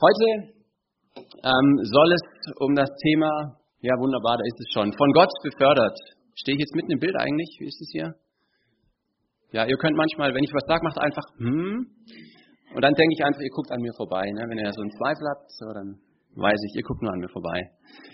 Heute soll es um das Thema, ja wunderbar, da ist es schon, von Gott befördert. Stehe ich jetzt mitten im Bild eigentlich? Wie ist es hier? Ja, ihr könnt manchmal, wenn ich was sage, macht einfach und dann denke ich einfach, ihr guckt an mir vorbei. Ne? Wenn ihr so einen Zweifel habt, so, dann weiß ich, ihr guckt nur an mir vorbei.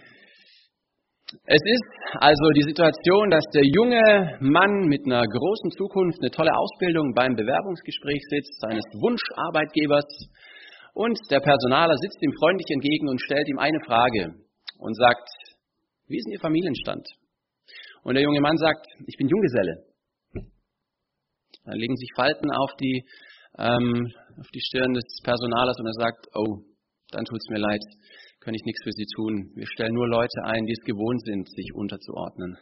Es ist also die Situation, dass der junge Mann mit einer großen Zukunft, eine tolle Ausbildung beim Bewerbungsgespräch sitzt, seines Wunscharbeitgebers, und der Personaler sitzt ihm freundlich entgegen und stellt ihm eine Frage und sagt: Wie ist denn Ihr Familienstand? Und der junge Mann sagt: Ich bin Junggeselle. Dann legen sich Falten auf die Stirn des Personalers und er sagt: Oh, dann tut's mir leid, kann ich nichts für Sie tun. Wir stellen nur Leute ein, die es gewohnt sind, sich unterzuordnen.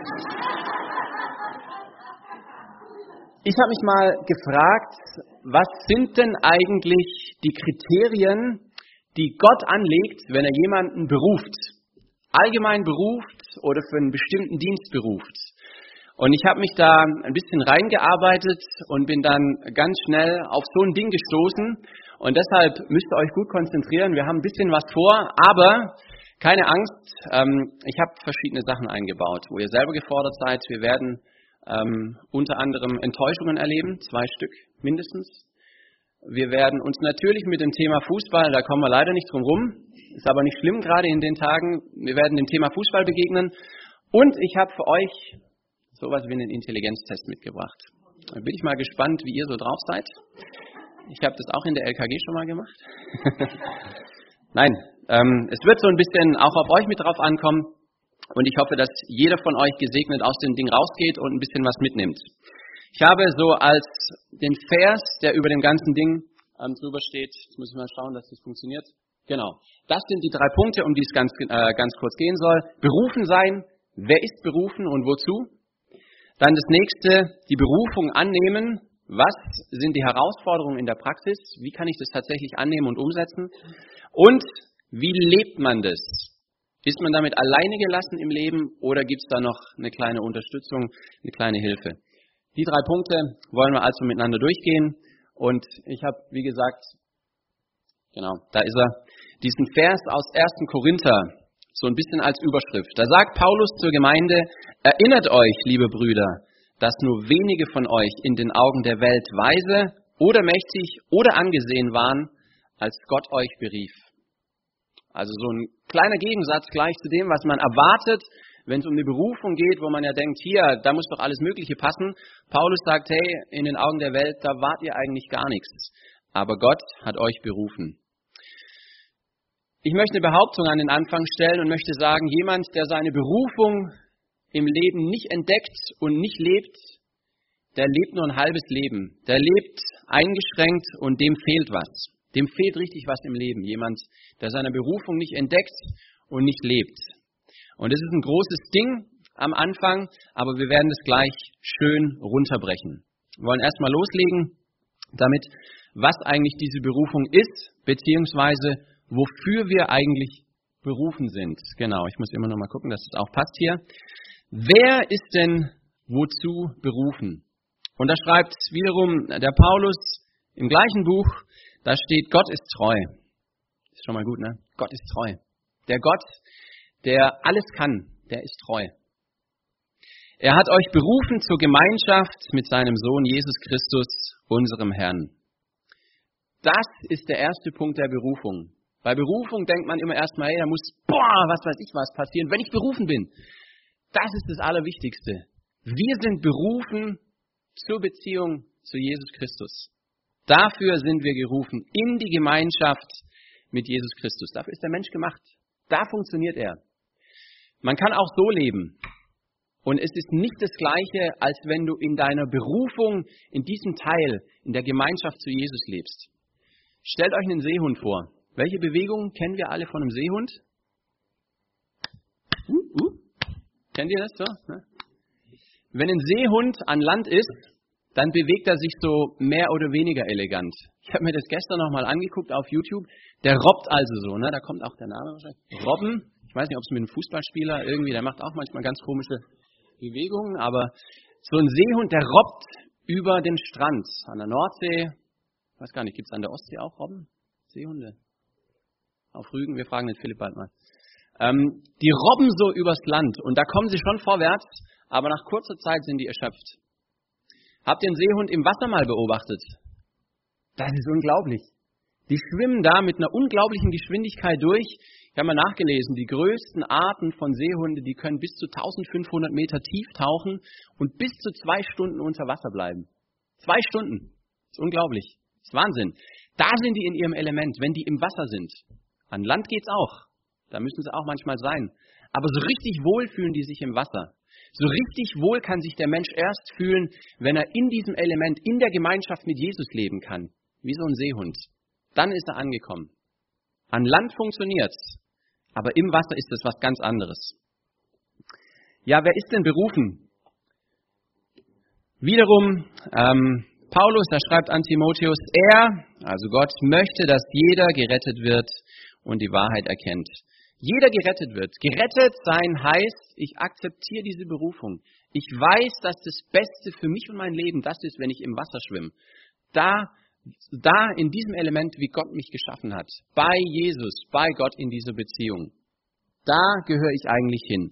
Ich habe mich mal gefragt, was sind denn eigentlich die Kriterien, die Gott anlegt, wenn er jemanden beruft? Allgemein beruft oder für einen bestimmten Dienst beruft? Und ich habe mich da ein bisschen reingearbeitet und bin dann ganz schnell auf so ein Ding gestoßen. Und deshalb müsst ihr euch gut konzentrieren. Wir haben ein bisschen was vor, aber keine Angst, ich habe verschiedene Sachen eingebaut, wo ihr selber gefordert seid. Wir werden unter anderem Enttäuschungen erleben, 2 Stück mindestens. Wir werden uns natürlich mit dem Thema Fußball, da kommen wir leider nicht drum rum, ist aber nicht schlimm gerade in den Tagen, wir werden dem Thema Fußball begegnen. Und ich habe für euch sowas wie einen Intelligenztest mitgebracht. Da bin ich mal gespannt, wie ihr so drauf seid. Ich habe das auch in der LKG schon mal gemacht. Nein, es wird so ein bisschen auch auf euch mit drauf ankommen. Und ich hoffe, dass jeder von euch gesegnet aus dem Ding rausgeht und ein bisschen was mitnimmt. Ich habe so als den Vers, der über dem ganzen Ding drüber steht, jetzt muss ich mal schauen, dass das funktioniert. Genau, das sind die 3 Punkte, um die es ganz kurz gehen soll. Berufen sein, wer ist berufen und wozu? Dann das nächste, die Berufung annehmen. Was sind die Herausforderungen in der Praxis? Wie kann ich das tatsächlich annehmen und umsetzen? Und wie lebt man das? Ist man damit alleine gelassen im Leben oder gibt es da noch eine kleine Unterstützung, eine kleine Hilfe? Die 3 Punkte wollen wir also miteinander durchgehen. Und ich habe, wie gesagt, genau, da ist er, diesen Vers aus 1. Korinther, so ein bisschen als Überschrift. Da sagt Paulus zur Gemeinde: Erinnert euch, liebe Brüder, dass nur wenige von euch in den Augen der Welt weise oder mächtig oder angesehen waren, als Gott euch berief. Also so ein kleiner Gegensatz gleich zu dem, was man erwartet, wenn es um eine Berufung geht, wo man ja denkt, hier, da muss doch alles Mögliche passen. Paulus sagt, hey, in den Augen der Welt, da wart ihr eigentlich gar nichts. Aber Gott hat euch berufen. Ich möchte eine Behauptung an den Anfang stellen und möchte sagen, jemand, der seine Berufung im Leben nicht entdeckt und nicht lebt, der lebt nur ein halbes Leben. Der lebt eingeschränkt und dem fehlt was. Dem fehlt richtig was im Leben. Jemand, der seine Berufung nicht entdeckt und nicht lebt. Und das ist ein großes Ding am Anfang, aber wir werden das gleich schön runterbrechen. Wir wollen erstmal loslegen damit, was eigentlich diese Berufung ist, beziehungsweise wofür wir eigentlich berufen sind. Genau, ich muss immer noch mal gucken, dass das auch passt hier. Wer ist denn wozu berufen? Und da schreibt wiederum der Paulus im gleichen Buch, da steht, Gott ist treu. Ist schon mal gut, ne? Gott ist treu. Der Gott, der alles kann, der ist treu. Er hat euch berufen zur Gemeinschaft mit seinem Sohn Jesus Christus, unserem Herrn. Das ist der erste Punkt der Berufung. Bei Berufung denkt man immer erstmal, hey, da muss, was weiß ich was passieren, wenn ich berufen bin. Das ist das Allerwichtigste. Wir sind berufen zur Beziehung zu Jesus Christus. Dafür sind wir gerufen, in die Gemeinschaft mit Jesus Christus. Dafür ist der Mensch gemacht. Da funktioniert er. Man kann auch so leben. Und es ist nicht das Gleiche, als wenn du in deiner Berufung, in diesem Teil, in der Gemeinschaft zu Jesus lebst. Stellt euch einen Seehund vor. Welche Bewegungen kennen wir alle von einem Seehund? Kennt ihr das so? Wenn ein Seehund an Land ist, dann bewegt er sich so mehr oder weniger elegant. Ich habe mir das gestern nochmal angeguckt auf YouTube. Der robbt also so, ne? Da kommt auch der Name wahrscheinlich. Robben, ich weiß nicht, ob es mit einem Fußballspieler irgendwie, der macht auch manchmal ganz komische Bewegungen, aber so ein Seehund, der robbt über den Strand an der Nordsee. Ich weiß gar nicht, gibt es an der Ostsee auch Robben? Seehunde? auf Rügen, wir fragen den Philipp bald mal. Die robben so übers Land und da kommen sie schon vorwärts, aber nach kurzer Zeit sind die erschöpft. Habt ihr einen Seehund im Wasser mal beobachtet? Das ist unglaublich. Die schwimmen da mit einer unglaublichen Geschwindigkeit durch. Ich habe mal nachgelesen, die größten Arten von Seehunde, die können bis zu 1500 Meter tief tauchen und bis zu 2 Stunden unter Wasser bleiben. 2 Stunden. Das ist unglaublich. Das ist Wahnsinn. Da sind die in ihrem Element, wenn die im Wasser sind. An Land geht's auch. Da müssen sie auch manchmal sein. Aber so richtig wohl fühlen die sich im Wasser. So richtig wohl kann sich der Mensch erst fühlen, wenn er in diesem Element, in der Gemeinschaft mit Jesus leben kann. Wie so ein Seehund. Dann ist er angekommen. An Land funktioniert's, aber im Wasser ist es was ganz anderes. Ja, wer ist denn berufen? Wiederum, Paulus, der schreibt an Timotheus, also Gott, möchte, dass jeder gerettet wird und die Wahrheit erkennt. Jeder gerettet wird. Gerettet sein heißt, ich akzeptiere diese Berufung. Ich weiß, dass das Beste für mich und mein Leben das ist, wenn ich im Wasser schwimme. Da in diesem Element, wie Gott mich geschaffen hat. Bei Jesus, bei Gott in dieser Beziehung. Da gehöre ich eigentlich hin.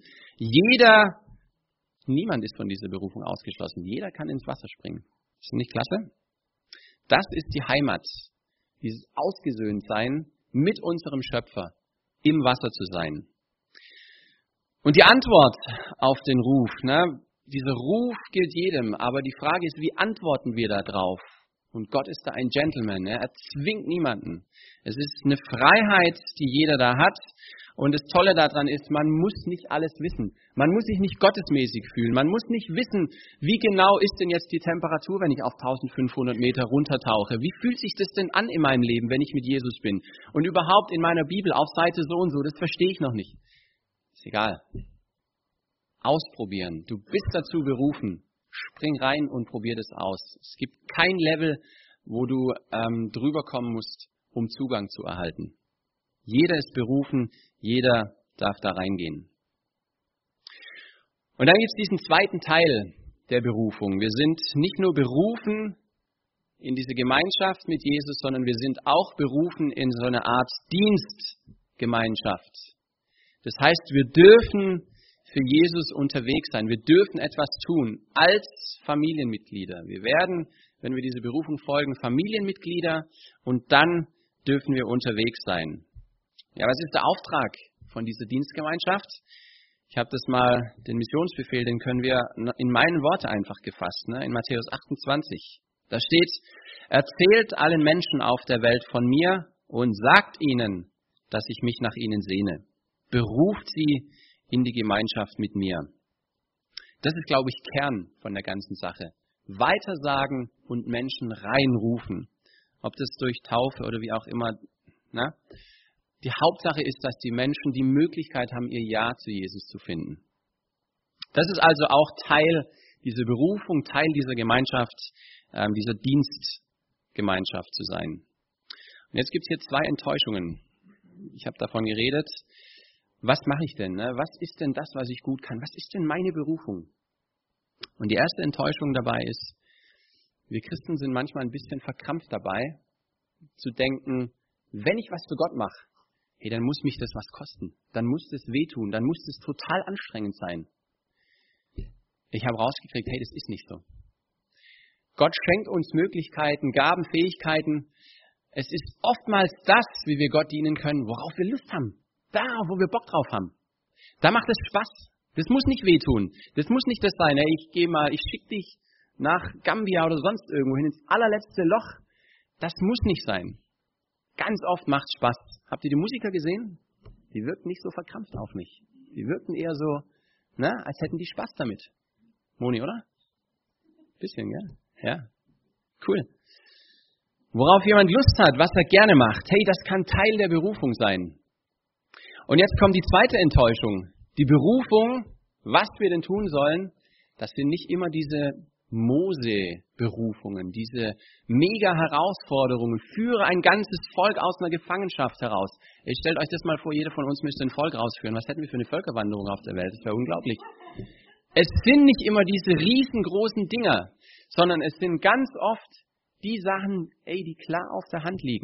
Niemand ist von dieser Berufung ausgeschlossen. Jeder kann ins Wasser springen. Ist das nicht klasse? Das ist die Heimat. Dieses Ausgesöhntsein mit unserem Schöpfer. Im Wasser zu sein. Und die Antwort auf den Ruf, dieser Ruf gilt jedem, aber die Frage ist, wie antworten wir da drauf? Und Gott ist da ein Gentleman, er zwingt niemanden. Es ist eine Freiheit, die jeder da hat. Und das Tolle daran ist, man muss nicht alles wissen. Man muss sich nicht gottesmäßig fühlen. Man muss nicht wissen, wie genau ist denn jetzt die Temperatur, wenn ich auf 1500 Meter runtertauche. Wie fühlt sich das denn an in meinem Leben, wenn ich mit Jesus bin? Und überhaupt in meiner Bibel auf Seite so und so, das verstehe ich noch nicht. Ist egal. Ausprobieren. Du bist dazu berufen. Spring rein und probier das aus. Es gibt kein Level, wo du drüber kommen musst, um Zugang zu erhalten. Jeder ist berufen, jeder darf da reingehen. Und dann gibt es diesen zweiten Teil der Berufung. Wir sind nicht nur berufen in diese Gemeinschaft mit Jesus, sondern wir sind auch berufen in so eine Art Dienstgemeinschaft. Das heißt, wir dürfen für Jesus unterwegs sein. Wir dürfen etwas tun als Familienmitglieder. Wir werden, wenn wir diese Berufung folgen, Familienmitglieder und dann dürfen wir unterwegs sein. Ja, was ist der Auftrag von dieser Dienstgemeinschaft? Ich habe das mal, den Missionsbefehl, den können wir in meinen Worte einfach gefasst, in Matthäus 28. Da steht, erzählt allen Menschen auf der Welt von mir und sagt ihnen, dass ich mich nach ihnen sehne. Beruft sie in die Gemeinschaft mit mir. Das ist, glaube ich, Kern von der ganzen Sache. Weitersagen und Menschen reinrufen. Ob das durch Taufe oder wie auch immer. Die Hauptsache ist, dass die Menschen die Möglichkeit haben, ihr Ja zu Jesus zu finden. Das ist also auch Teil dieser Berufung, Teil dieser Gemeinschaft, dieser Dienstgemeinschaft zu sein. Und jetzt gibt es hier 2 Enttäuschungen. Ich habe davon geredet. Was mache ich denn? Was ist denn das, was ich gut kann? Was ist denn meine Berufung? Und die erste Enttäuschung dabei ist, wir Christen sind manchmal ein bisschen verkrampft dabei, zu denken, wenn ich was für Gott mache, dann muss mich das was kosten. Dann muss das wehtun. Dann muss das total anstrengend sein. Ich habe rausgekriegt, das ist nicht so. Gott schenkt uns Möglichkeiten, Gaben, Fähigkeiten. Es ist oftmals das, wie wir Gott dienen können, worauf wir Lust haben. Da, wo wir Bock drauf haben. Da macht es Spaß. Das muss nicht wehtun. Das muss nicht das sein. Ich schicke dich nach Gambia oder sonst irgendwo hin ins allerletzte Loch. Das muss nicht sein. Ganz oft macht es Spaß. Habt ihr die Musiker gesehen? Die wirkten nicht so verkrampft auf mich. Die wirkten eher so, als hätten die Spaß damit. Moni, oder? Bisschen, gell? Ja. Cool. Worauf jemand Lust hat, was er gerne macht. Das kann Teil der Berufung sein. Und jetzt kommt die zweite Enttäuschung. Die Berufung, was wir denn tun sollen, das sind nicht immer diese Mose-Berufungen, diese Mega-Herausforderungen. Führe ein ganzes Volk aus einer Gefangenschaft heraus. Stellt euch das mal vor, jeder von uns müsste ein Volk rausführen. Was hätten wir für eine Völkerwanderung auf der Welt? Das wäre unglaublich. Es sind nicht immer diese riesengroßen Dinger, sondern es sind ganz oft die Sachen, die klar auf der Hand liegen.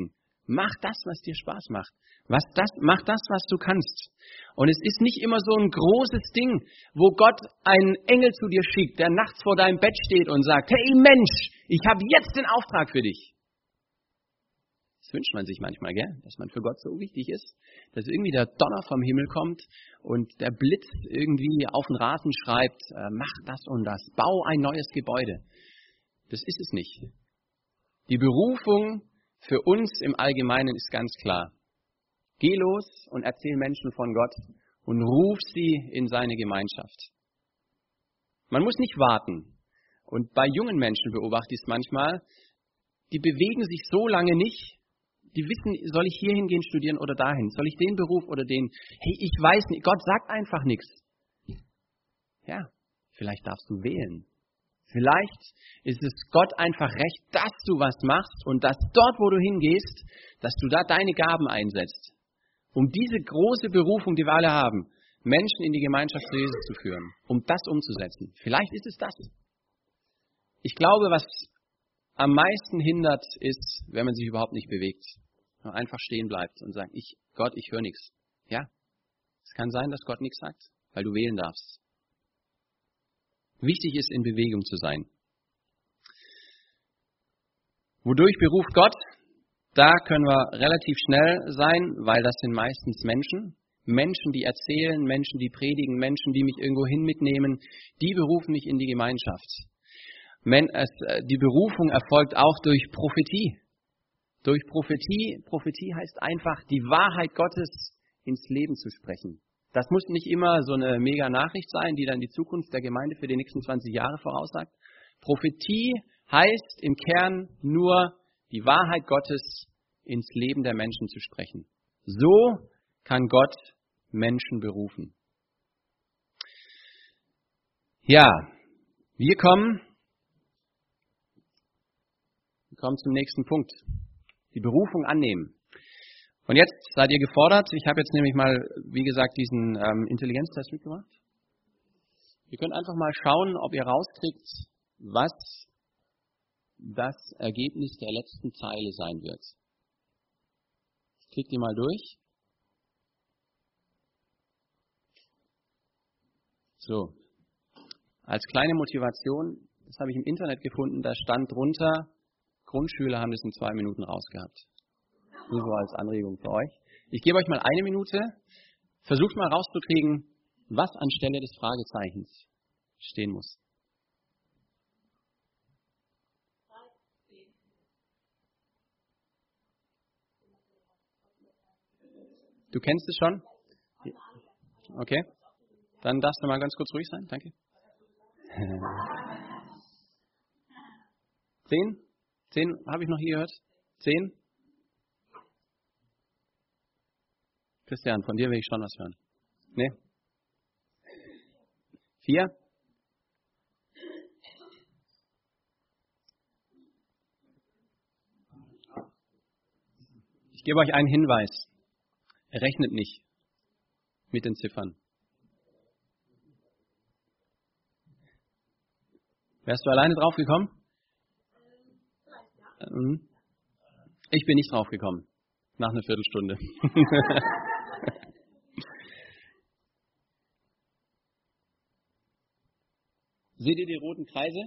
Mach das, was dir Spaß macht. Mach das, was du kannst. Und es ist nicht immer so ein großes Ding, wo Gott einen Engel zu dir schickt, der nachts vor deinem Bett steht und sagt, hey Mensch, ich habe jetzt den Auftrag für dich. Das wünscht man sich manchmal, gell? Dass man für Gott so wichtig ist, dass irgendwie der Donner vom Himmel kommt und der Blitz irgendwie auf den Rasen schreibt, mach das und das, bau ein neues Gebäude. Das ist es nicht. Die Berufung für uns im Allgemeinen ist ganz klar. Geh los und erzähl Menschen von Gott und ruf sie in seine Gemeinschaft. Man muss nicht warten. Und bei jungen Menschen beobachte ich es manchmal, die bewegen sich so lange nicht, die wissen, soll ich hier hingehen studieren oder dahin? Soll ich den Beruf oder den? Hey, ich weiß nicht, Gott sagt einfach nichts. Ja, vielleicht darfst du wählen. Vielleicht ist es Gott einfach recht, dass du was machst und dass dort, wo du hingehst, dass du da deine Gaben einsetzt, um diese große Berufung, die wir alle haben, Menschen in die Gemeinschaft zu Jesus zu führen, um das umzusetzen. Vielleicht ist es das. Ich glaube, was am meisten hindert, ist, wenn man sich überhaupt nicht bewegt, man einfach stehen bleibt und sagt, Gott, ich höre nichts. Ja, es kann sein, dass Gott nichts sagt, weil du wählen darfst. Wichtig ist, in Bewegung zu sein. Wodurch beruft Gott? Da können wir relativ schnell sein, weil das sind meistens Menschen. Menschen, die erzählen, Menschen, die predigen, Menschen, die mich irgendwo hin mitnehmen, die berufen mich in die Gemeinschaft. Die Berufung erfolgt auch durch Prophetie. Durch Prophetie heißt einfach, die Wahrheit Gottes ins Leben zu sprechen. Das muss nicht immer so eine mega Nachricht sein, die dann die Zukunft der Gemeinde für die nächsten 20 Jahre voraussagt. Prophetie heißt im Kern nur, die Wahrheit Gottes ins Leben der Menschen zu sprechen. So kann Gott Menschen berufen. Ja, wir kommen zum nächsten Punkt. Die Berufung annehmen. Und jetzt seid ihr gefordert. Ich habe jetzt nämlich mal, wie gesagt, diesen Intelligenztest mitgebracht. Ihr könnt einfach mal schauen, ob ihr rauskriegt, was das Ergebnis der letzten Zeile sein wird. Klickt die mal durch. So. Als kleine Motivation, das habe ich im Internet gefunden, da stand drunter, Grundschüler haben das in 2 Minuten rausgehabt. Nur so als Anregung für euch. Ich gebe euch mal 1 Minute. Versucht mal rauszukriegen, was anstelle des Fragezeichens stehen muss. Du kennst es schon? Okay. Dann darfst du mal ganz kurz ruhig sein. Danke. 10? 10 habe ich noch hier gehört? 10? Christian, von dir will ich schon was hören. Nee? 4? Ich gebe euch einen Hinweis. Rechnet nicht mit den Ziffern. Wärst du alleine drauf gekommen? Ich bin nicht drauf gekommen. Nach einer Viertelstunde. Seht ihr die roten Kreise?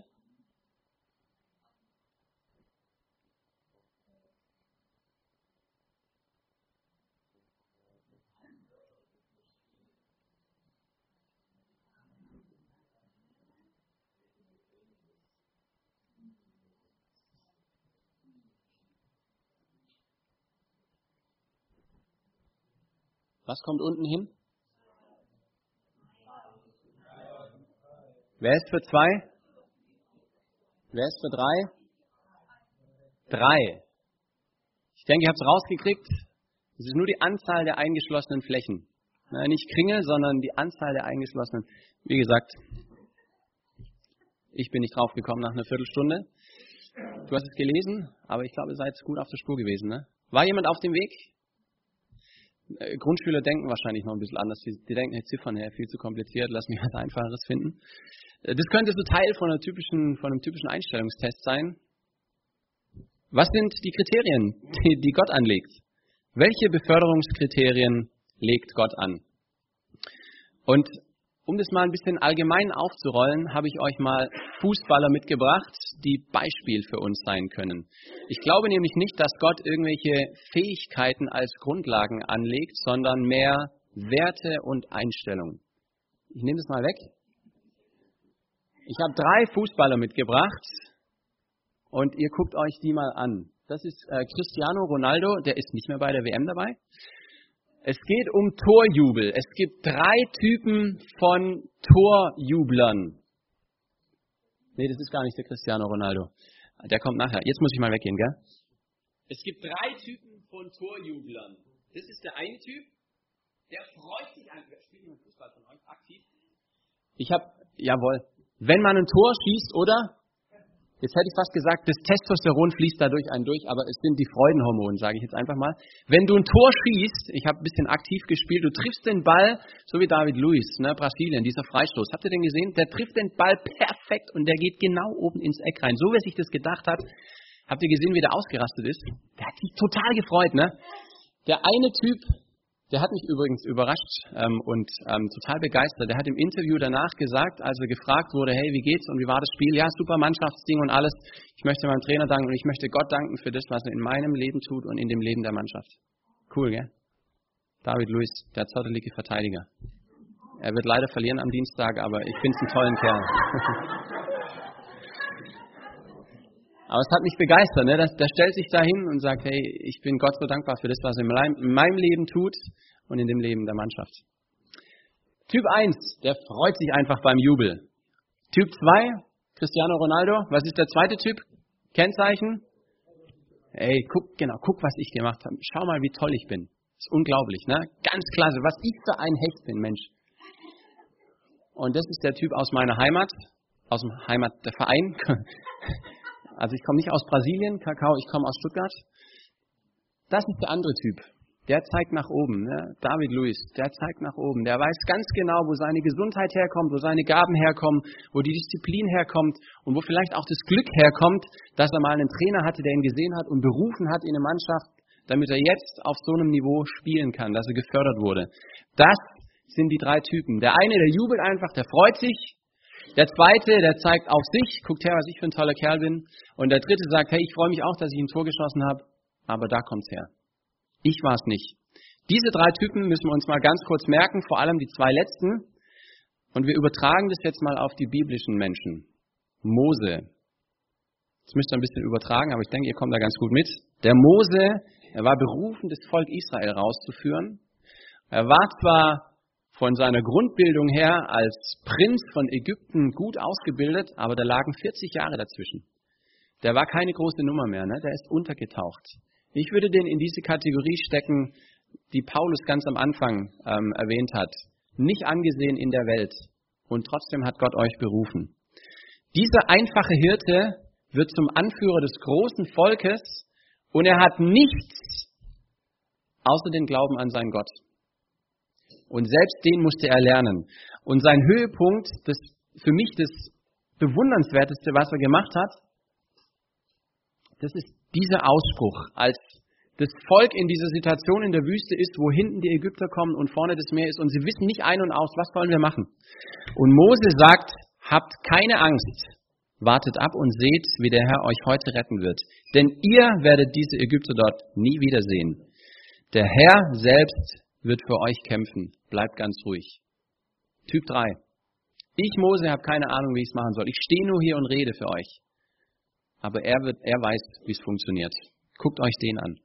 Was kommt unten hin? Wer ist für 2? Wer ist für 3? 3. Ich denke, ihr habt es rausgekriegt. Es ist nur die Anzahl der eingeschlossenen Flächen. Nicht Kringel, sondern die Anzahl der eingeschlossenen. Wie gesagt, ich bin nicht drauf gekommen nach einer Viertelstunde. Du hast es gelesen, aber ich glaube, ihr seid gut auf der Spur gewesen. Ne? War jemand auf dem Weg? Grundschüler denken wahrscheinlich noch ein bisschen anders. Die denken, hey, Ziffern her, viel zu kompliziert, lass mich was Einfacheres finden. Das könnte so Teil von einem typischen Einstellungstest sein. Was sind die Kriterien, die Gott anlegt? Welche Beförderungskriterien legt Gott an? Und um das mal ein bisschen allgemein aufzurollen, habe ich euch mal Fußballer mitgebracht, die Beispiel für uns sein können. Ich glaube nämlich nicht, dass Gott irgendwelche Fähigkeiten als Grundlagen anlegt, sondern mehr Werte und Einstellungen. Ich nehme das mal weg. Ich habe 3 Fußballer mitgebracht und ihr guckt euch die mal an. Das ist Cristiano Ronaldo, der ist nicht mehr bei der WM dabei. Es geht um Torjubel. Es gibt 3 Typen von Torjublern. Nee, das ist gar nicht der Cristiano Ronaldo. Der kommt nachher. Jetzt muss ich mal weggehen, gell? Es gibt 3 Typen von Torjublern. Das ist der eine Typ, der freut sich an. Spielt jemand Fußball von euch aktiv? Jawohl. Wenn man ein Tor schießt, oder? Jetzt hätte ich fast gesagt, das Testosteron fließt da durch einen durch, aber es sind die Freudenhormone, sage ich jetzt einfach mal. Wenn du ein Tor schießt, ich habe ein bisschen aktiv gespielt, du triffst den Ball, so wie David Luiz, ne, Brasilien, dieser Freistoß. Habt ihr den gesehen? Der trifft den Ball perfekt und der geht genau oben ins Eck rein. So wie er sich das gedacht hat. Habt ihr gesehen, wie der ausgerastet ist? Der hat sich total gefreut, ne? Der eine Typ, der hat mich übrigens überrascht und total begeistert. Der hat im Interview danach gesagt, als er gefragt wurde, hey, wie geht's und wie war das Spiel? Ja, super Mannschaftsding und alles. Ich möchte meinem Trainer danken und ich möchte Gott danken für das, was er in meinem Leben tut und in dem Leben der Mannschaft. Cool, gell? David Luiz, der zottelige Verteidiger. Er wird leider verlieren am Dienstag, aber ich finde es einen tollen Kerl. Aber es hat mich begeistert, ne? Der stellt sich da hin und sagt, hey, ich bin Gott so dankbar für das, was er in meinem Leben tut und in dem Leben der Mannschaft. Typ 1, der freut sich einfach beim Jubel. Typ 2, Cristiano Ronaldo, was ist der zweite Typ? Kennzeichen? Hey, guck, was ich gemacht habe. Schau mal, wie toll ich bin. Das ist unglaublich, ne? Ganz klasse, was ich für ein Hecht bin, Mensch. Und das ist der Typ aus meiner Heimat, der Verein. Also ich komme nicht aus Brasilien, Kakao, ich komme aus Stuttgart. Das ist der andere Typ. Der zeigt nach oben. Ne? David Luiz, der zeigt nach oben. Der weiß ganz genau, wo seine Gesundheit herkommt, wo seine Gaben herkommen, wo die Disziplin herkommt und wo vielleicht auch das Glück herkommt, dass er mal einen Trainer hatte, der ihn gesehen hat und berufen hat in eine Mannschaft, damit er jetzt auf so einem Niveau spielen kann, dass er gefördert wurde. Das sind die 3 Typen. Der eine, der jubelt einfach, der freut sich. Der zweite, der zeigt auf sich, guckt her, was ich für ein toller Kerl bin. Und der dritte sagt, hey, ich freue mich auch, dass ich ein Tor geschossen habe, aber da kommt's her. Ich war es nicht. Diese 3 Typen müssen wir uns mal ganz kurz merken, vor allem die 2 letzten. Und wir übertragen das jetzt mal auf die biblischen Menschen. Mose. Das müsst ihr ein bisschen übertragen, aber ich denke, ihr kommt da ganz gut mit. Der Mose, er war berufen, das Volk Israel rauszuführen. Er war zwar von seiner Grundbildung her als Prinz von Ägypten gut ausgebildet, aber da lagen 40 Jahre dazwischen. Der war keine große Nummer mehr, ne? Der ist untergetaucht. Ich würde den in diese Kategorie stecken, die Paulus ganz am Anfang erwähnt hat. Nicht angesehen in der Welt und trotzdem hat Gott euch berufen. Dieser einfache Hirte wird zum Anführer des großen Volkes und er hat nichts außer den Glauben an seinen Gott. Und selbst den musste er lernen. Und sein Höhepunkt, das für mich das Bewundernswerteste, was er gemacht hat, das ist dieser Ausspruch, als das Volk in dieser Situation in der Wüste ist, wo hinten die Ägypter kommen und vorne das Meer ist und sie wissen nicht ein und aus, was wollen wir machen. Und Mose sagt, habt keine Angst, wartet ab und seht, wie der Herr euch heute retten wird. Denn ihr werdet diese Ägypter dort nie wiedersehen. Der Herr selbst wird für euch kämpfen. Bleibt ganz ruhig. Typ 3. Ich, Mose, habe keine Ahnung, wie ich es machen soll. Ich stehe nur hier und rede für euch. Aber er weiß, wie es funktioniert. Guckt euch den an.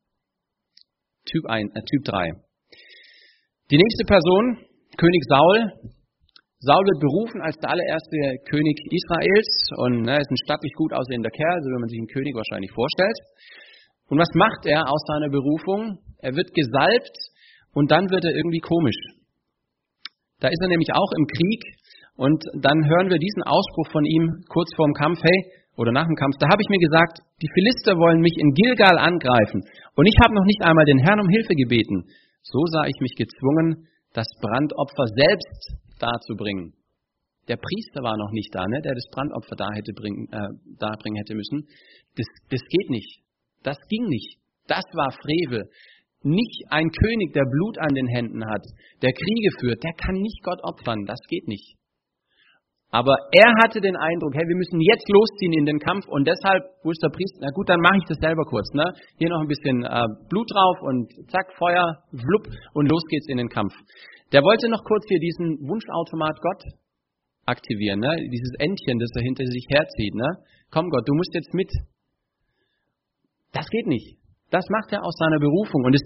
Typ 3. Die nächste Person, König Saul. Saul wird berufen als der allererste König Israels und ist ein stattlich gut aussehender Kerl, so wie man sich einen König wahrscheinlich vorstellt. Und was macht er aus seiner Berufung? Er wird gesalbt und dann wird er irgendwie komisch. Da ist er nämlich auch im Krieg und dann hören wir diesen Ausspruch von ihm kurz vor dem Kampf, hey, oder nach dem Kampf, da habe ich mir gesagt, die Philister wollen mich in Gilgal angreifen und ich habe noch nicht einmal den Herrn um Hilfe gebeten. So sah ich mich gezwungen, das Brandopfer selbst darzubringen. Der Priester war noch nicht da, ne, der das Brandopfer darbringen hätte müssen. Das geht nicht. Das ging nicht. Das war Frevel. Nicht ein König, der Blut an den Händen hat, der Kriege führt, der kann nicht Gott opfern. Das geht nicht. Aber er hatte den Eindruck, hey, wir müssen jetzt losziehen in den Kampf und deshalb, wo ist der Priester? Na gut, dann mache ich das selber kurz. Ne? Hier noch ein bisschen Blut drauf und zack, Feuer, flupp und los geht's in den Kampf. Der wollte noch kurz hier diesen Wunschautomat Gott aktivieren, ne? Dieses Entchen, das er hinter sich herzieht. Ne? Komm Gott, du musst jetzt mit. Das geht nicht. Das macht er aus seiner Berufung. Und das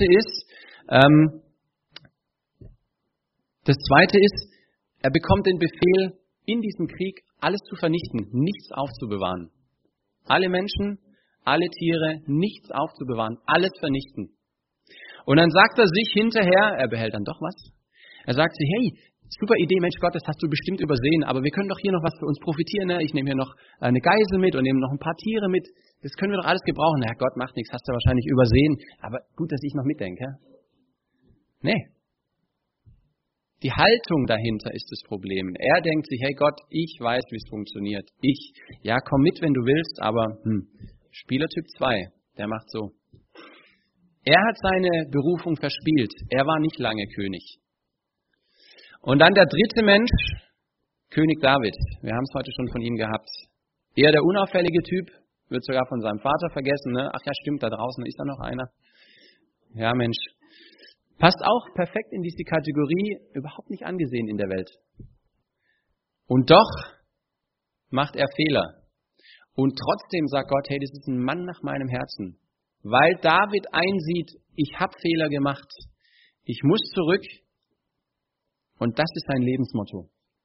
Zweite ist, er bekommt den Befehl, in diesem Krieg alles zu vernichten, nichts aufzubewahren. Alle Menschen, alle Tiere, nichts aufzubewahren, alles vernichten. Und dann sagt er sich hinterher, er behält dann doch was, er sagt sich, hey, super Idee, Mensch Gott, das hast du bestimmt übersehen, aber wir können doch hier noch was für uns profitieren. Ne? Ich nehme hier noch eine Geisel mit und nehme noch ein paar Tiere mit. Das können wir doch alles gebrauchen. Herr Gott, macht nichts, hast du wahrscheinlich übersehen. Aber gut, dass ich noch mitdenke. Nee. Die Haltung dahinter ist das Problem. Er denkt sich, hey Gott, ich weiß, wie es funktioniert. Ja, komm mit, wenn du willst, aber Spielertyp 2, der macht so. Er hat seine Berufung verspielt. Er war nicht lange König. Und dann der dritte Mensch, König David. Wir haben es heute schon von ihm gehabt. Eher der unauffällige Typ, wird sogar von seinem Vater vergessen. Ne? Ach ja, stimmt, da draußen ist da noch einer. Ja, Mensch. Passt auch perfekt in diese Kategorie, überhaupt nicht angesehen in der Welt. Und doch macht er Fehler. Und trotzdem sagt Gott, hey, das ist ein Mann nach meinem Herzen. Weil David einsieht, ich habe Fehler gemacht. Ich muss zurück. Und das ist sein Lebensmotto.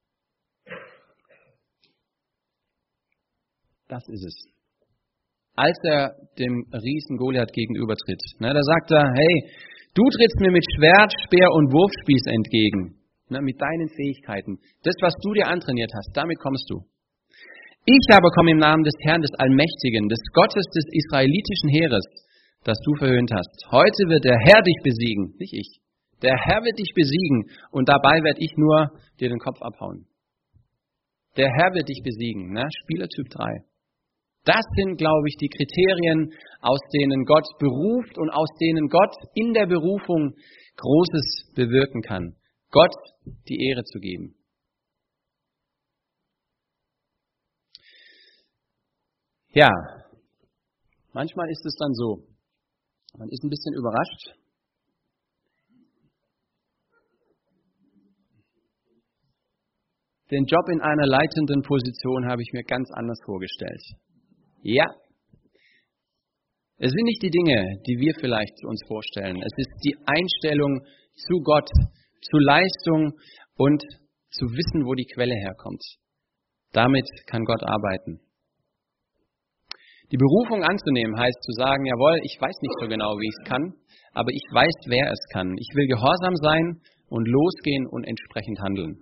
Das ist es. Als er dem Riesen Goliath gegenübertritt, da sagt er, hey, du trittst mir mit Schwert, Speer und Wurfspieß entgegen, mit deinen Fähigkeiten. Das, was du dir antrainiert hast, damit kommst du. Ich aber komme im Namen des Herrn, des Allmächtigen, des Gottes des israelitischen Heeres, das du verhöhnt hast. Heute wird der Herr dich besiegen, nicht ich. Der Herr wird dich besiegen und dabei werde ich nur dir den Kopf abhauen. Der Herr wird dich besiegen, Spielertyp 3. Das sind, glaube ich, die Kriterien, aus denen Gott beruft und aus denen Gott in der Berufung Großes bewirken kann. Gott die Ehre zu geben. Ja, manchmal ist es dann so. Man ist ein bisschen überrascht. Den Job in einer leitenden Position habe ich mir ganz anders vorgestellt. Ja, es sind nicht die Dinge, die wir vielleicht uns vorstellen. Es ist die Einstellung zu Gott, zu Leistung und zu wissen, wo die Quelle herkommt. Damit kann Gott arbeiten. Die Berufung anzunehmen heißt zu sagen, jawohl, ich weiß nicht so genau, wie ich es kann, aber ich weiß, wer es kann. Ich will gehorsam sein und losgehen und entsprechend handeln.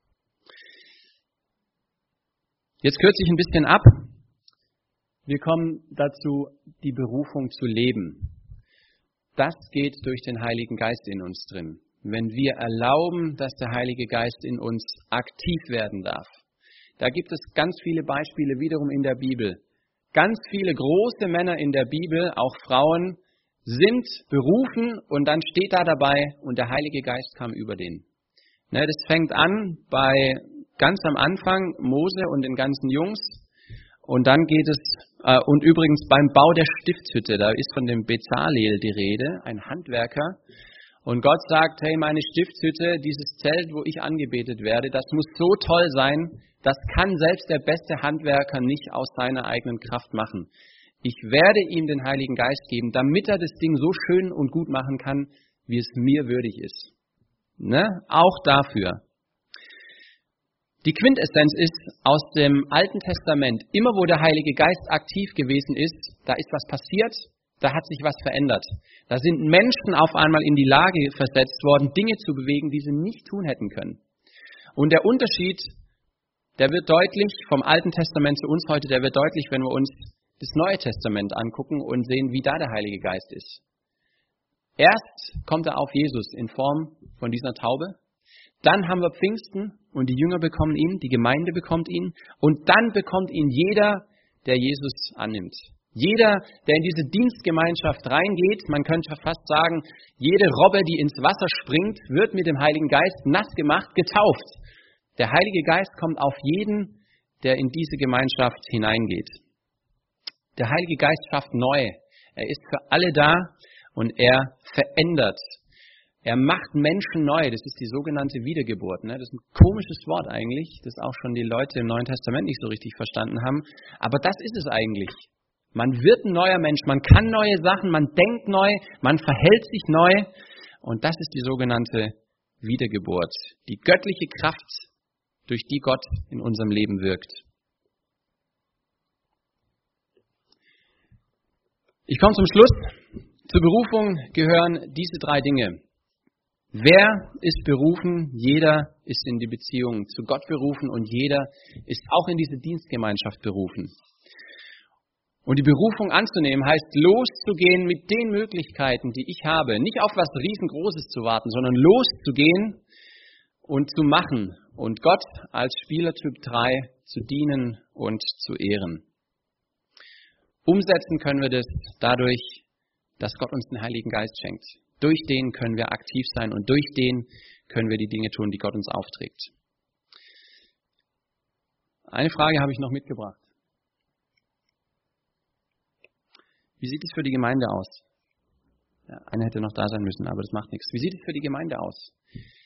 Jetzt kürze ich ein bisschen ab. Wir kommen dazu, die Berufung zu leben. Das geht durch den Heiligen Geist in uns drin. Wenn wir erlauben, dass der Heilige Geist in uns aktiv werden darf. Da gibt es ganz viele Beispiele wiederum in der Bibel. Ganz viele große Männer in der Bibel, auch Frauen, sind berufen und dann steht da dabei und der Heilige Geist kam über den. Das fängt an bei ganz am Anfang Mose und den ganzen Jungs. Und dann geht es, und übrigens beim Bau der Stiftshütte, da ist von dem Bezalel die Rede, ein Handwerker. Und Gott sagt, hey, meine Stiftshütte, dieses Zelt, wo ich angebetet werde, das muss so toll sein, das kann selbst der beste Handwerker nicht aus seiner eigenen Kraft machen. Ich werde ihm den Heiligen Geist geben, damit er das Ding so schön und gut machen kann, wie es mir würdig ist. Auch dafür. Die Quintessenz ist aus dem Alten Testament, immer wo der Heilige Geist aktiv gewesen ist, da ist was passiert, da hat sich was verändert. Da sind Menschen auf einmal in die Lage versetzt worden, Dinge zu bewegen, die sie nicht tun hätten können. Und der Unterschied, der wird deutlich vom Alten Testament zu uns heute, der wird deutlich, wenn wir uns das Neue Testament angucken und sehen, wie da der Heilige Geist ist. Erst kommt er auf Jesus in Form von dieser Taube. Dann haben wir Pfingsten und die Jünger bekommen ihn, die Gemeinde bekommt ihn und dann bekommt ihn jeder, der Jesus annimmt. Jeder, der in diese Dienstgemeinschaft reingeht, man könnte fast sagen, jede Robbe, die ins Wasser springt, wird mit dem Heiligen Geist nass gemacht, getauft. Der Heilige Geist kommt auf jeden, der in diese Gemeinschaft hineingeht. Der Heilige Geist schafft neu. Er ist für alle da und er verändert. Er macht Menschen neu. Das ist die sogenannte Wiedergeburt. Das ist ein komisches Wort eigentlich, das auch schon die Leute im Neuen Testament nicht so richtig verstanden haben. Aber das ist es eigentlich. Man wird ein neuer Mensch, man kann neue Sachen, man denkt neu, man verhält sich neu. Und das ist die sogenannte Wiedergeburt. Die göttliche Kraft, durch die Gott in unserem Leben wirkt. Ich komme zum Schluss. Zur Berufung gehören diese 3 Dinge. Wer ist berufen? Jeder ist in die Beziehung zu Gott berufen und jeder ist auch in diese Dienstgemeinschaft berufen. Und die Berufung anzunehmen heißt, loszugehen mit den Möglichkeiten, die ich habe. Nicht auf was Riesengroßes zu warten, sondern loszugehen und zu machen. Und Gott als Spielertyp 3 zu dienen und zu ehren. Umsetzen können wir das dadurch, dass Gott uns den Heiligen Geist schenkt. Durch den können wir aktiv sein und durch den können wir die Dinge tun, die Gott uns aufträgt. Eine Frage habe ich noch mitgebracht. Wie sieht es für die Gemeinde aus? Ja, einer hätte noch da sein müssen, aber das macht nichts. Wie sieht es für die Gemeinde aus?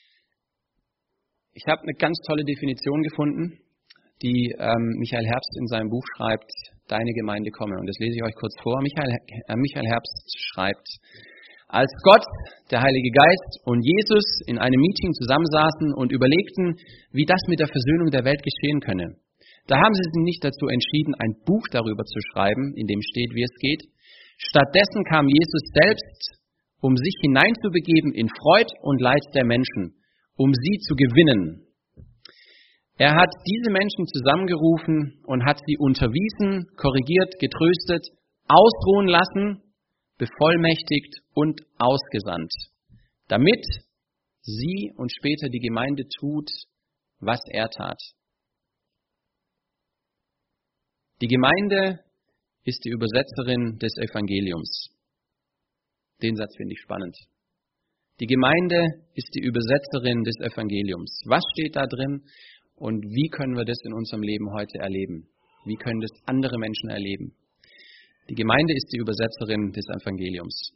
Ich habe eine ganz tolle Definition gefunden, die Michael Herbst in seinem Buch schreibt, Deine Gemeinde komme. Und das lese ich euch kurz vor. Michael Herbst schreibt, als Gott, der Heilige Geist und Jesus in einem Meeting zusammensaßen und überlegten, wie das mit der Versöhnung der Welt geschehen könne. Da haben sie sich nicht dazu entschieden, ein Buch darüber zu schreiben, in dem steht, wie es geht. Stattdessen kam Jesus selbst, um sich hineinzubegeben in Freud und Leid der Menschen, um sie zu gewinnen. Er hat diese Menschen zusammengerufen und hat sie unterwiesen, korrigiert, getröstet, ausruhen lassen, bevollmächtigt und ausgesandt, damit sie und später die Gemeinde tut, was er tat. Die Gemeinde ist die Übersetzerin des Evangeliums. Den Satz finde ich spannend. Die Gemeinde ist die Übersetzerin des Evangeliums. Was steht da drin und wie können wir das in unserem Leben heute erleben? Wie können das andere Menschen erleben? Die Gemeinde ist die Übersetzerin des Evangeliums.